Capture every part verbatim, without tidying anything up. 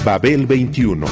Babel veintiuno.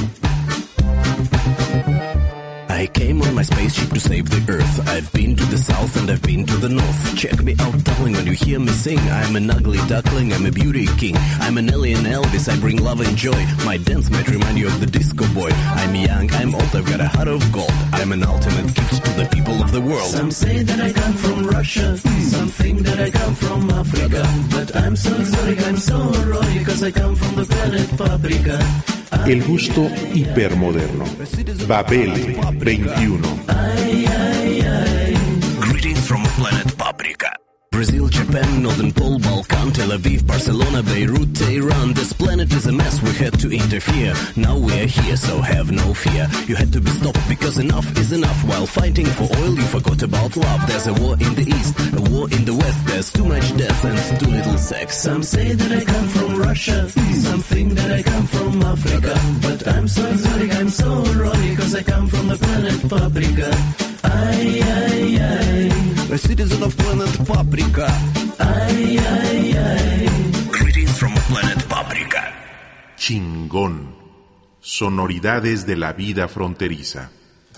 I came on my spaceship to save the Earth. I've been to the south and I've been to the north. Check me out, darling, when you hear me sing. I'm an ugly duckling, I'm a beauty king. I'm an alien Elvis, I bring love and joy. My dance might remind you of the disco boy. I'm young, I'm old, I've got a heart of gold. I'm an ultimate gift to the people of the world. Some say that I come from Russia, some think that I come from Africa. But I'm so exotic, I'm so erotic, because I come from the planet Paprika. El gusto hipermoderno. Babel veintiuno. Ay, ay, ay. Greetings from planet Paprika. Brazil, Japan, Northern Pole, Balkan, Tel Aviv, Barcelona, Beirut, Tehran. This planet is a mess, we had to interfere. Now we are here, so have no fear. You had to be stopped because enough is enough. While fighting for oil, you forgot about love. There's a war in the east, a war in the west. There's too much death and too little sex. Some say that I come from Russia, some think that I come from Africa. But I'm so exotic, I'm so erotic, because I come from the planet Paprika. Ay, ay, ay. A citizen of planet Paprika. Ay, ay, ay. Greetings from planet Paprika. Chingón. Sonoridades de la vida fronteriza.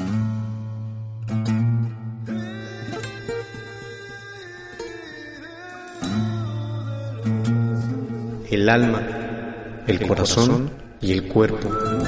El alma, el, el corazón, corazón y el cuerpo.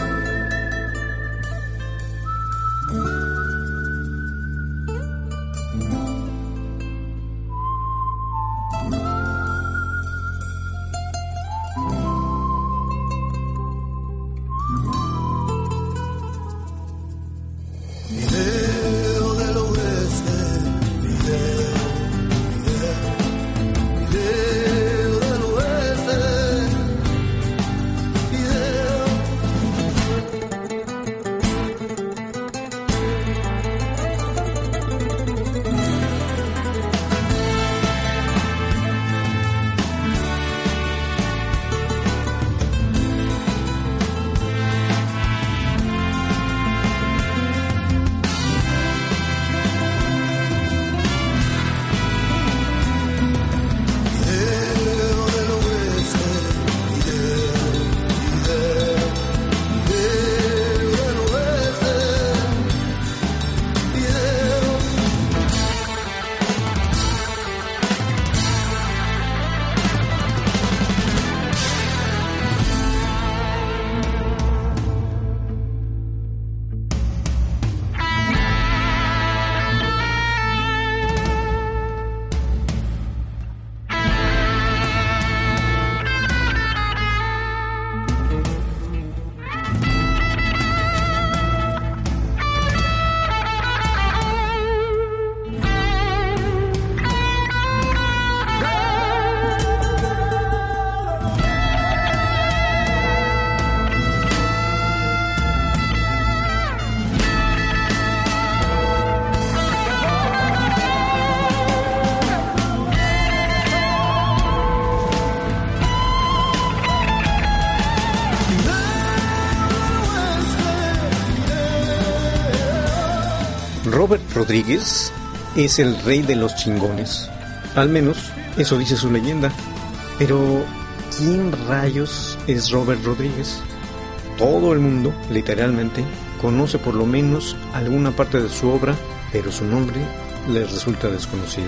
Robert Rodríguez es el rey de los chingones. Al menos, eso dice su leyenda. Pero, ¿quién rayos es Robert Rodríguez? Todo el mundo, literalmente, conoce por lo menos alguna parte de su obra, pero su nombre les resulta desconocido.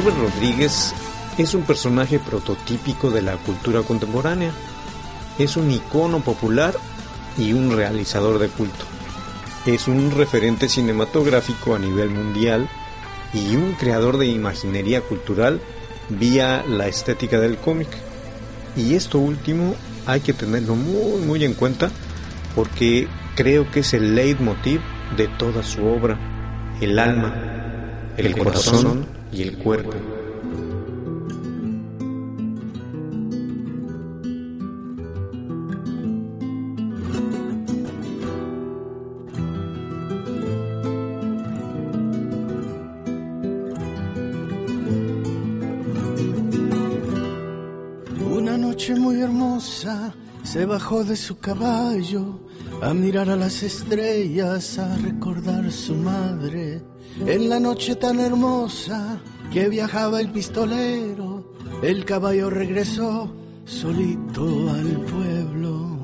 Robert Rodríguez es un personaje prototípico de la cultura contemporánea. Es un icono popular y un realizador de culto. Es un referente cinematográfico a nivel mundial y un creador de imaginería cultural vía la estética del cómic. Y esto último hay que tenerlo muy muy en cuenta porque creo que es el leitmotiv de toda su obra: el alma, el, el corazón, corazón y el cuerpo. Una noche muy hermosa se bajó de su caballo a mirar a las estrellas, a recordar su madre. En la noche tan hermosa que viajaba el pistolero, el caballo regresó solito al pueblo.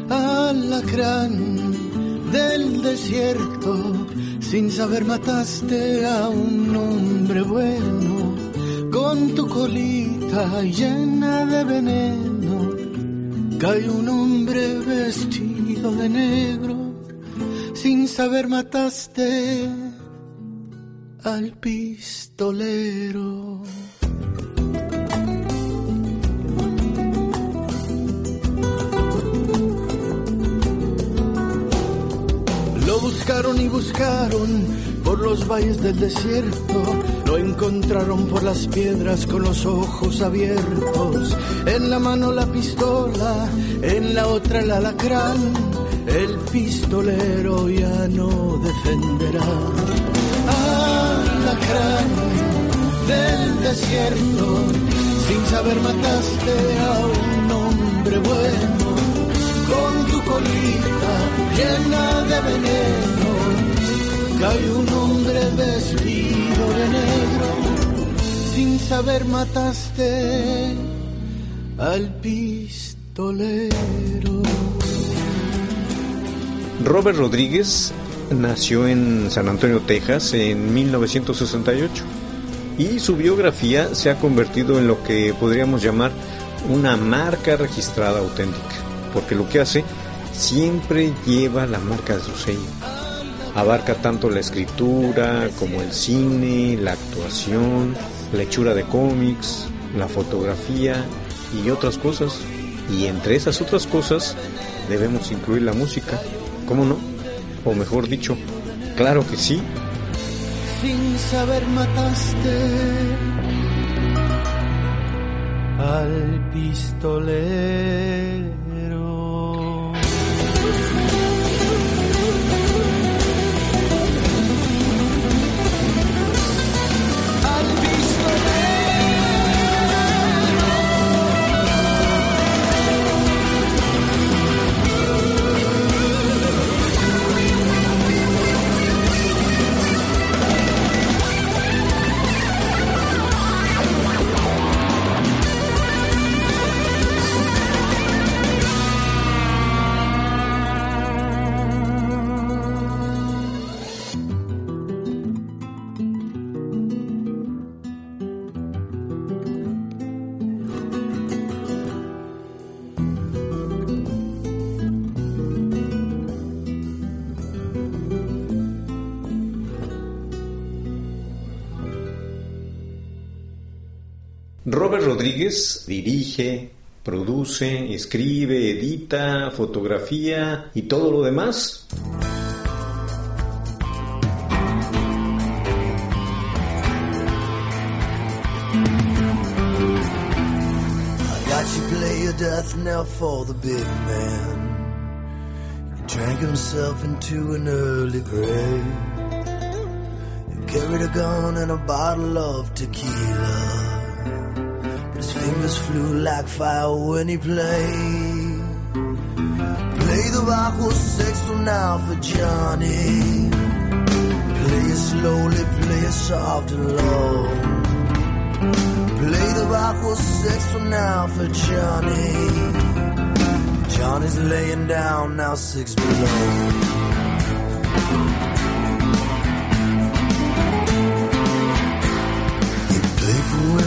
Alacrán del desierto, sin saber mataste a un hombre bueno. Con tu colita llena de veneno, cayó un hombre vestido de negro. Sin saber mataste al pistolero. Lo buscaron y buscaron por los valles del desierto, lo encontraron por las piedras con los ojos abiertos. En la mano la pistola, en la otra el alacrán. El pistolero ya no defenderá. Alacrán del desierto, sin saber mataste a un hombre bueno. Con tu colita llena de veneno, cayó un hombre vestido de negro. Sin saber mataste al pistolero. Robert Rodríguez nació en San Antonio, Texas, en mil novecientos sesenta y ocho, y su biografía se ha convertido en lo que podríamos llamar una marca registrada auténtica, porque lo que hace siempre lleva la marca de su sello. Abarca tanto la escritura como el cine, la actuación, la hechura de cómics, la fotografía y otras cosas. Y entre esas otras cosas debemos incluir la música. ¿Cómo no? O mejor dicho, claro que sí. Sin saber mataste al pistolero. Robert Rodríguez dirige, produce, escribe, edita, fotografía y todo lo demás. I got you play your death knell for the big man. He drank himself into an early grave. He carried a gun and a bottle of tequila. His fingers flew like fire when he played. Play the bajo sexto now for Johnny. Play it slowly, play it soft and low. Play the bajo sexto now for Johnny. Johnny's laying down now six below.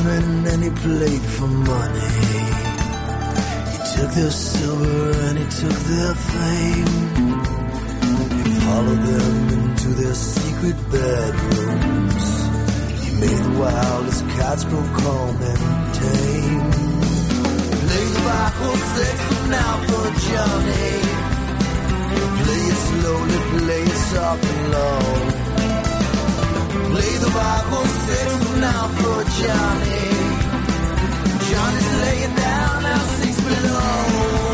women and he played for money. He took their silver and he took their fame. He followed them into their secret bedrooms. He made the wildest cats grow calm and tame. Play the bajo sexto now for Johnny. Play it slowly, play it soft and low. Play the Bible sexto now for Johnny. Johnny's laying down now six below.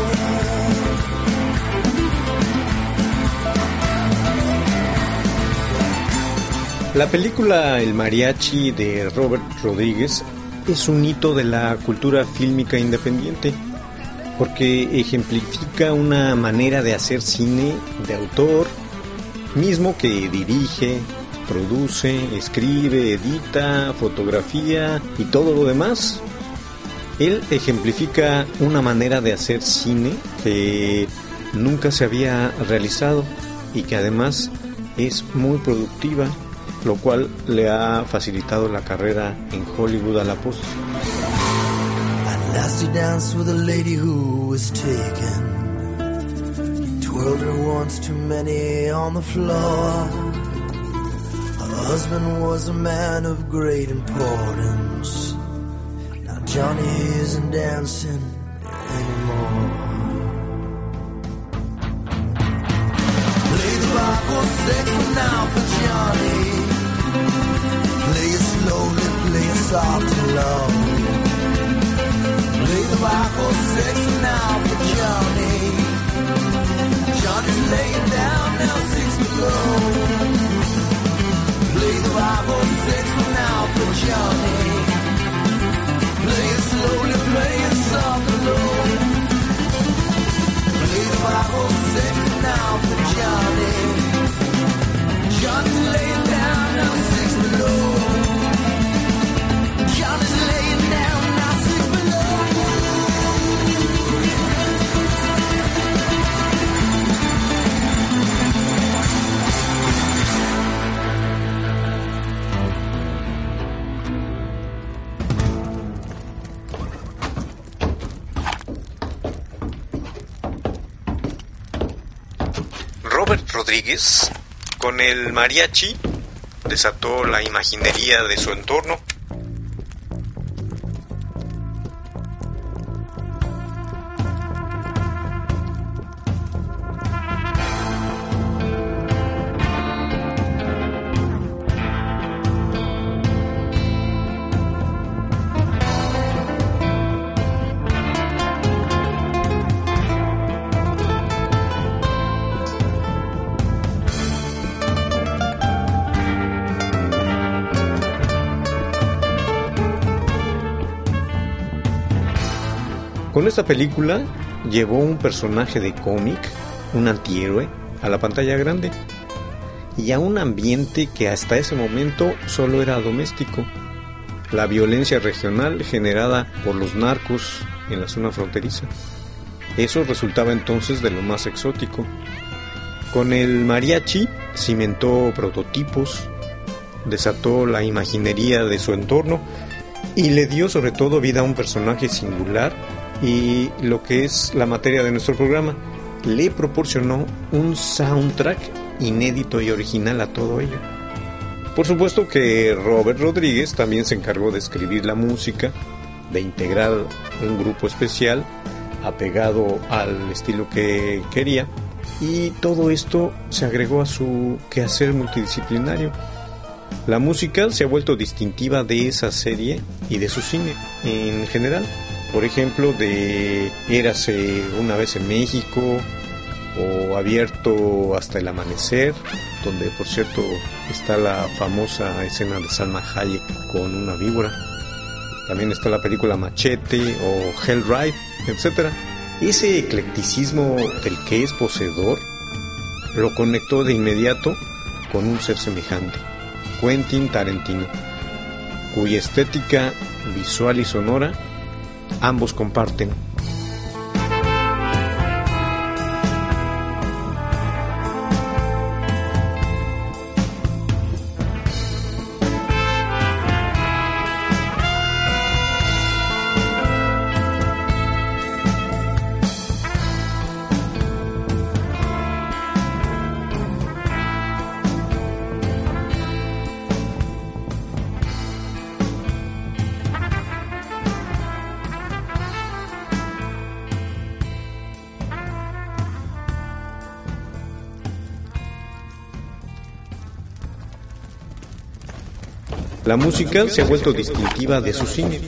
La película El Mariachi de Robert Rodríguez es un hito de la cultura fílmica independiente porque ejemplifica una manera de hacer cine de autor, mismo que dirige, produce, escribe, edita, fotografía y todo lo demás. Él ejemplifica una manera de hacer cine que nunca se había realizado y que además es muy productiva, lo cual le ha facilitado la carrera en Hollywood a la postre. At last he danced with a lady who was taken. He twirled her once too many on the floor. Her husband was a man of great importance. Now Johnny isn't dancing anymore. Play the Bible sexto now for Johnny. Play it slowly, play it soft and low. Play the Bible sexto now for Johnny. Johnny's laying down now six below. Play the Bible sexto now for Johnny. Play it slowly, play it soft and low. Play the Bible sexto now for Johnny. Johnny's laying down now six below. Johnny's laying down now six below. Robert Rodríguez, con el mariachi, desató la imaginería de su entorno. Con esta película llevó un personaje de cómic, un antihéroe, a la pantalla grande y a un ambiente que hasta ese momento solo era doméstico, la violencia regional generada por los narcos en la zona fronteriza. Eso resultaba entonces de lo más exótico. Con el mariachi cimentó prototipos, desató la imaginería de su entorno y le dio sobre todo vida a un personaje singular. Y lo que es la materia de nuestro programa, le proporcionó un soundtrack inédito y original a todo ello. Por supuesto que Robert Rodríguez también se encargó de escribir la música, de integrar un grupo especial apegado al estilo que quería, y todo esto se agregó a su quehacer multidisciplinario. La música se ha vuelto distintiva de esa serie y de su cine en general. Por ejemplo, de Érase una vez en México o Abierto hasta el amanecer, donde por cierto está la famosa escena de Salma Hayek con una víbora. También está la película Machete o Hell Ride, etcétera. Ese eclecticismo del que es poseedor lo conectó de inmediato con un ser semejante, Quentin Tarantino, cuya estética visual y sonora ambos comparten. La música se ha vuelto distintiva de su cine.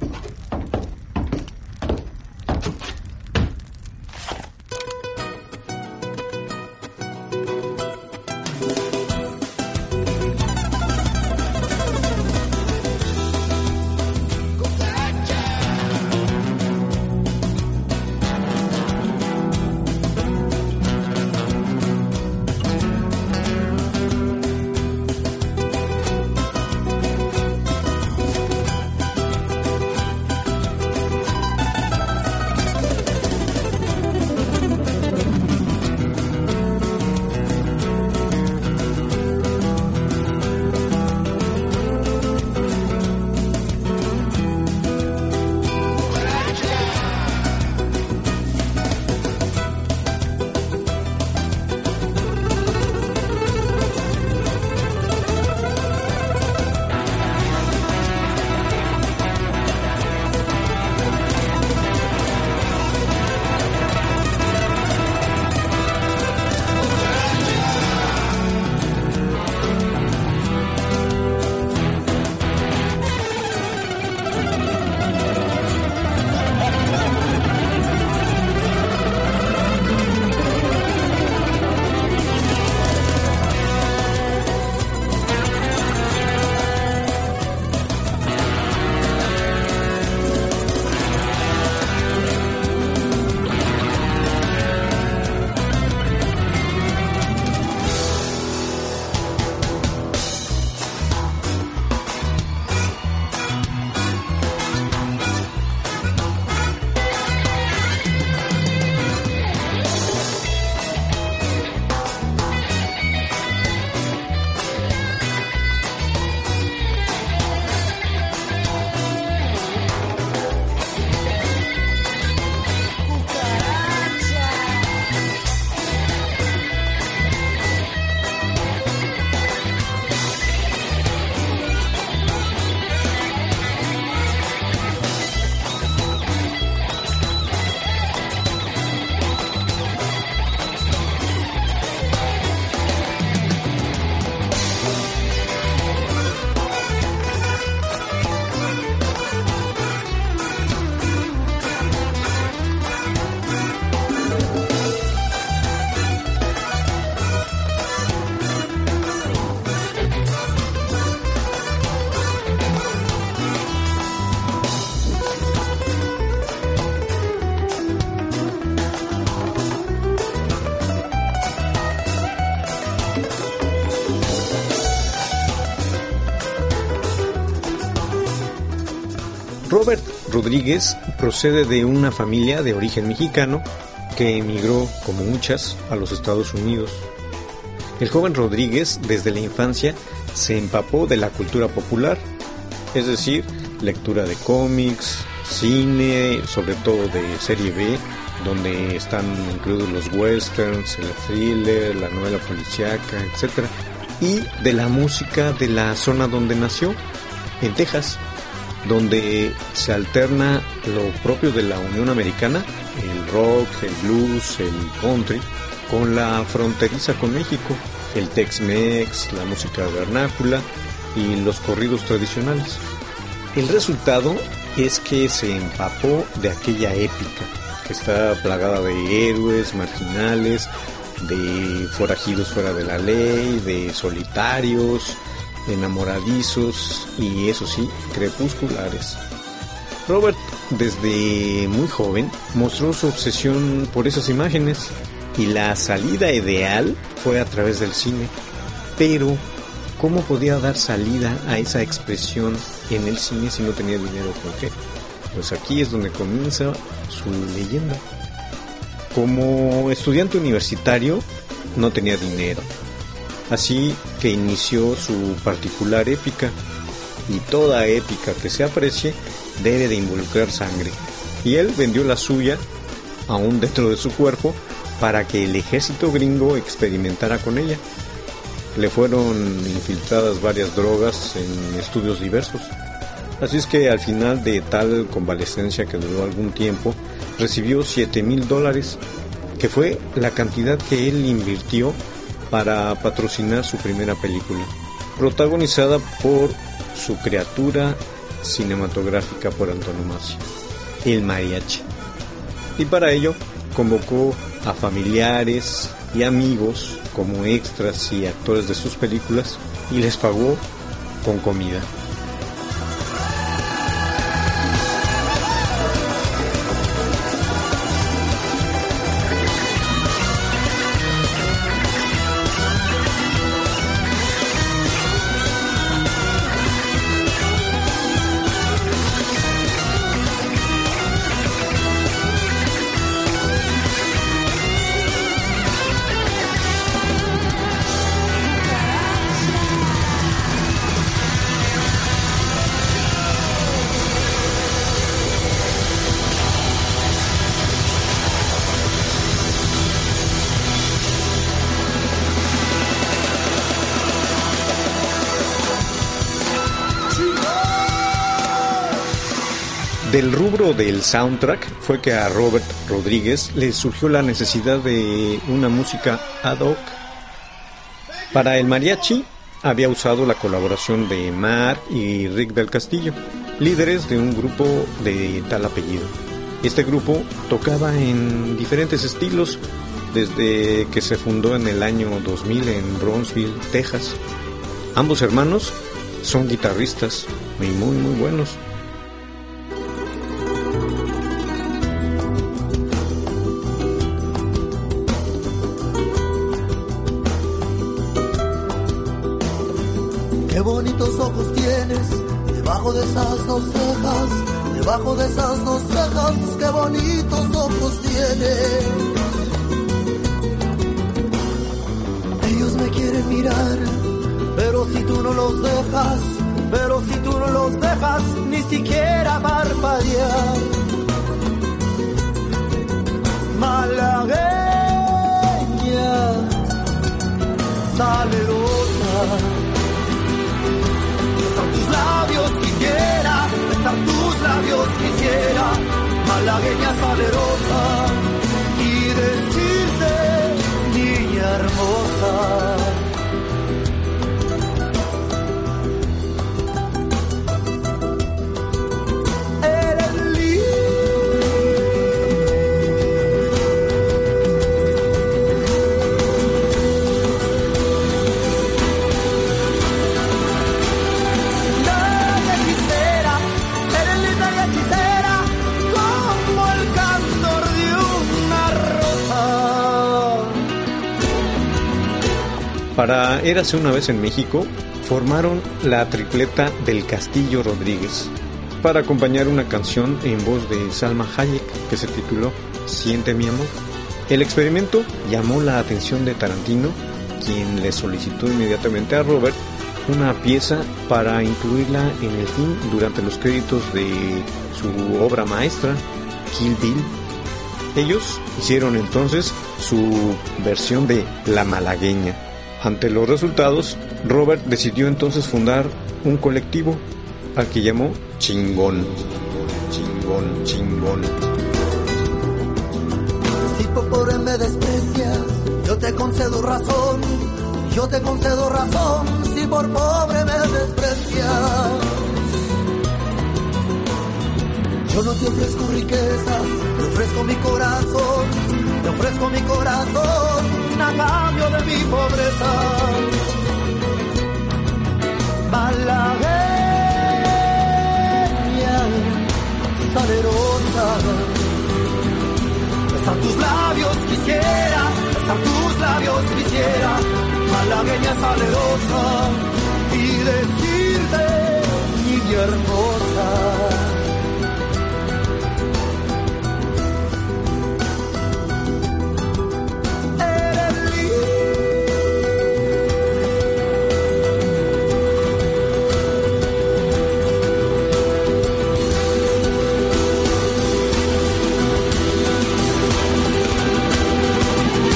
Robert Rodríguez procede de una familia de origen mexicano que emigró, como muchas, a los Estados Unidos. El joven Rodríguez, desde la infancia, se empapó de la cultura popular, es decir, lectura de cómics, cine, sobre todo de serie B, donde están incluidos los westerns, el thriller, la novela policíaca, etcétera, y de la música de la zona donde nació, en Texas, donde se alterna lo propio de la Unión Americana, el rock, el blues, el country, con la fronteriza con México, el Tex-Mex, la música vernácula y los corridos tradicionales. El resultado es que se empapó de aquella épica, que está plagada de héroes marginales, de forajidos fuera de la ley, de solitarios, enamoradizos y, eso sí, crepusculares. Robert, desde muy joven, mostró su obsesión por esas imágenes y la salida ideal fue a través del cine. Pero, ¿cómo podía dar salida a esa expresión en el cine si no tenía dinero con qué? Pues aquí es donde comienza su leyenda. Como estudiante universitario, no tenía dinero. Así que inició su particular épica, y toda épica que se aprecie debe de involucrar sangre. Y él vendió la suya, aún dentro de su cuerpo, para que el ejército gringo experimentara con ella. Le fueron infiltradas varias drogas en estudios diversos. Así es que al final de tal convalecencia, que duró algún tiempo, recibió siete mil dólares, que fue la cantidad que él invirtió para patrocinar su primera película, protagonizada por su criatura cinematográfica por antonomasia, el mariachi. Y para ello convocó a familiares y amigos como extras y actores de sus películas y les pagó con comida. Del rubro del soundtrack fue que a Robert Rodríguez le surgió la necesidad de una música ad hoc. Para el mariachi había usado la colaboración de Mark y Rick del Castillo, líderes de un grupo de tal apellido. Este grupo tocaba en diferentes estilos desde que se fundó en el año dos mil en Brownsville, Texas. Ambos hermanos son guitarristas y muy muy buenos. Qué bonitos ojos tienes, debajo de esas dos cejas, debajo de esas dos cejas, qué bonitos ojos tienes. Ellos me quieren mirar, pero si tú no los dejas, pero si tú no los dejas, ni siquiera parpadear. Malagueña, salerosa, tus labios quisiera, besar tus labios quisiera, malagueña salerosa, y decirte, niña hermosa. Para Érase una vez en México, formaron la tripleta del Castillo Rodríguez para acompañar una canción en voz de Salma Hayek que se tituló Siente mi amor. El experimento llamó la atención de Tarantino, quien le solicitó inmediatamente a Robert una pieza para incluirla en el film durante los créditos de su obra maestra, Kill Bill. Ellos hicieron entonces su versión de La Malagueña. Ante los resultados, Robert decidió entonces fundar un colectivo al que llamó Chingón. Chingón, chingón. Si por pobre me desprecias, yo te concedo razón, yo te concedo razón, si por pobre me desprecias. Yo no te ofrezco riquezas, te ofrezco mi corazón, te ofrezco mi corazón a cambio de mi pobreza. Malagueña, salerosa, besar tus labios quisiera, besar tus labios quisiera, malagueña salerosa, y decirte, niña hermosa.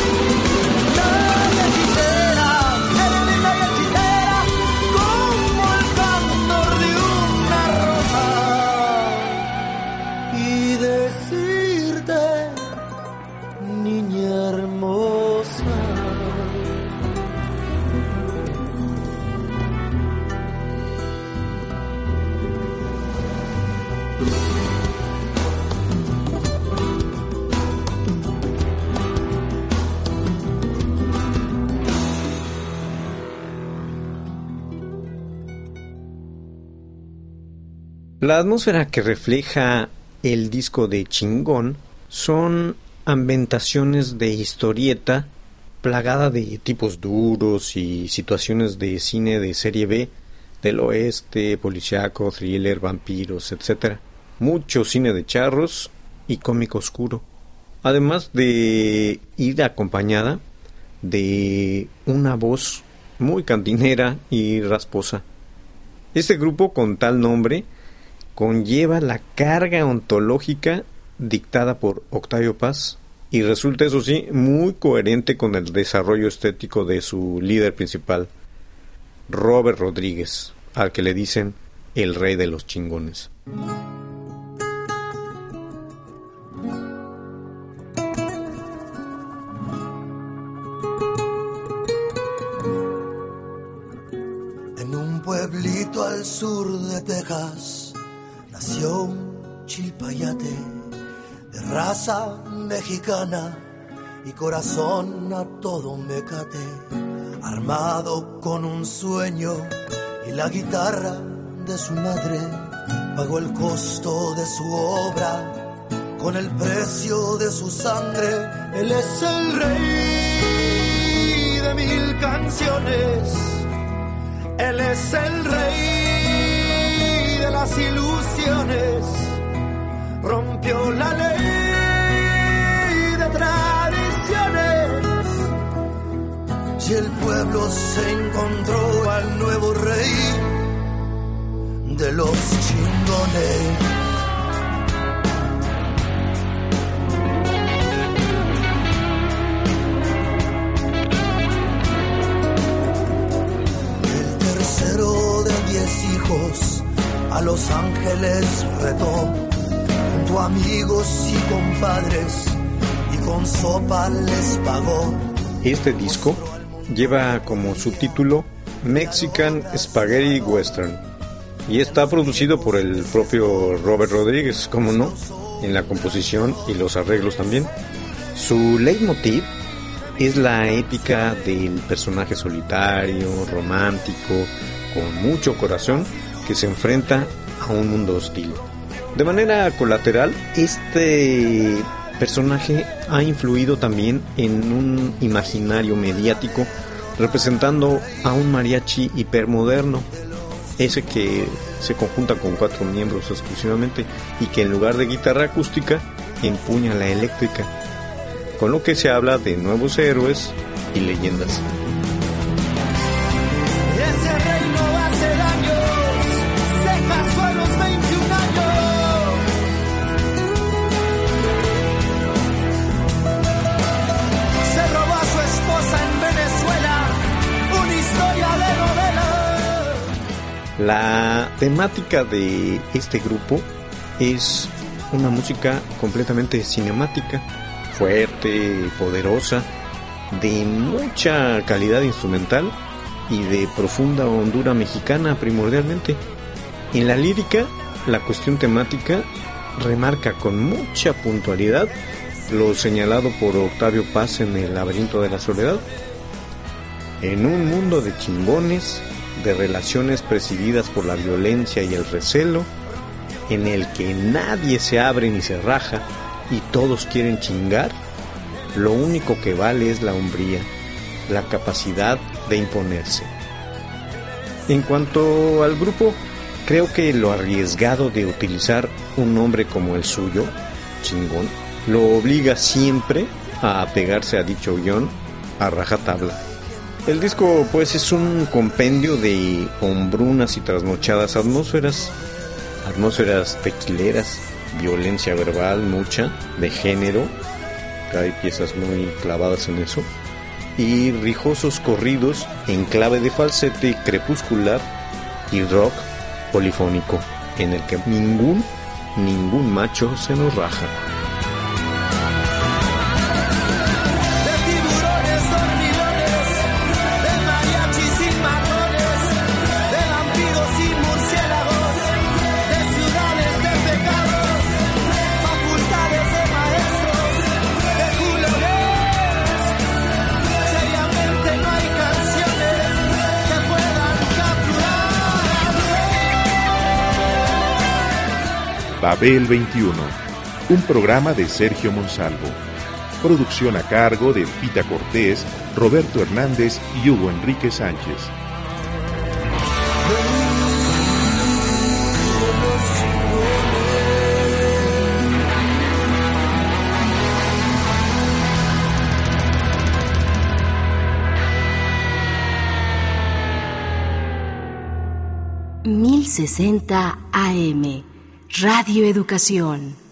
Como La atmósfera que refleja el disco de Chingón son ambientaciones de historieta plagada de tipos duros y situaciones de cine de serie B, del oeste, policíaco, thriller, vampiros, etcétera. Mucho cine de charros y cómic oscuro, además de ir acompañada de una voz muy cantinera y rasposa. Este grupo con tal nombre conlleva la carga ontológica dictada por Octavio Paz y resulta, eso sí, muy coherente con el desarrollo estético de su líder principal, Robert Rodríguez, al que le dicen el rey de los chingones. En un pueblito al sur de Texas nació un chilpayate de raza mexicana y corazón a todo mecate, armado con un sueño y la guitarra de su madre. Pagó el costo de su obra con el precio de su sangre. Él es el rey de mil canciones, él es el rey de las ilusiones. Rompió la ley de tradiciones y el pueblo se encontró al nuevo rey de los chingones. El tercero de diez hijos a Los Ángeles retó, junto a amigos y compadres, y con sopa les pagó. Este disco lleva como subtítulo Mexican Spaghetti Western y está producido por el propio Robert Rodríguez, como no, en la composición y los arreglos también. Su leitmotiv es la épica del personaje solitario, romántico, con mucho corazón, que se enfrenta a un mundo hostil. De manera colateral, este personaje ha influido también en un imaginario mediático representando a un mariachi hipermoderno, ese que se conjunta con cuatro miembros exclusivamente y que en lugar de guitarra acústica empuña la eléctrica, con lo que se habla de nuevos héroes y leyendas. Ese reino hace años se casó a los veintiún años. Se robó a su esposa en Venezuela, una historia de novela. La temática de este grupo es una música completamente cinemática, fuerte, poderosa, de mucha calidad instrumental y de profunda hondura mexicana primordialmente. En la lírica, la cuestión temática remarca con mucha puntualidad lo señalado por Octavio Paz en El laberinto de la soledad. En un mundo de chingones, de relaciones presididas por la violencia y el recelo, en el que nadie se abre ni se raja y todos quieren chingar, lo único que vale es la hombría, la capacidad de imponerse. En cuanto al grupo, creo que lo arriesgado de utilizar un nombre como el suyo, Chingón, lo obliga siempre a apegarse a dicho guión a rajatabla. El disco pues es un compendio de hombrunas y trasnochadas atmósferas, atmósferas tequileras, violencia verbal mucha, de género, hay piezas muy clavadas en eso, y rijosos corridos en clave de falsete crepuscular y rock polifónico, en el que ningún, ningún macho se nos raja. Babel veintiuno, un programa de Sergio Monsalvo. Producción a cargo de Pita Cortés, Roberto Hernández y Hugo Enrique Sánchez. mil sesenta A M, Radio Educación.